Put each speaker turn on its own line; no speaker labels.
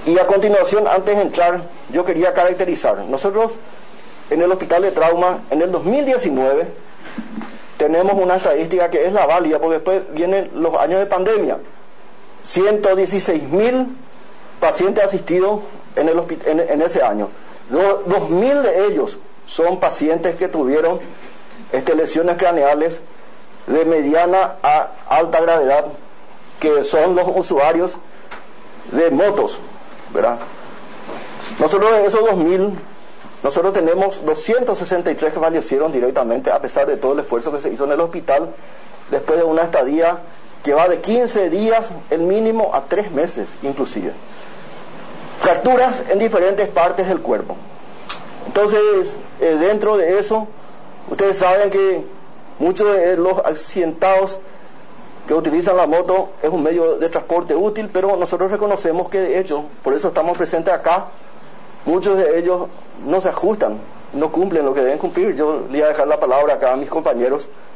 Y a continuación, antes de entrar, yo quería caracterizar. Nosotros, en el Hospital de Trauma, en el 2019, tenemos una estadística que es la válida, porque después vienen los años de pandemia. 116.000 pacientes asistidos en ese año. 2.000 de ellos son pacientes que tuvieron lesiones craneales de mediana a alta gravedad, que son los usuarios de motos, ¿verdad? Nosotros de esos 2.000, nosotros tenemos 263 que fallecieron directamente, a pesar de todo el esfuerzo que se hizo en el hospital, después de una estadía que va de 15 días, el mínimo, a 3 meses inclusive. Fracturas en diferentes partes del cuerpo. Entonces, dentro de eso, ustedes saben que muchos de los accidentados que utilizan la moto es un medio de transporte útil, pero nosotros reconocemos que de hecho, por eso estamos presentes acá, muchos de ellos no se ajustan, no cumplen lo que deben cumplir. Yo le voy a dejar la palabra acá a mis compañeros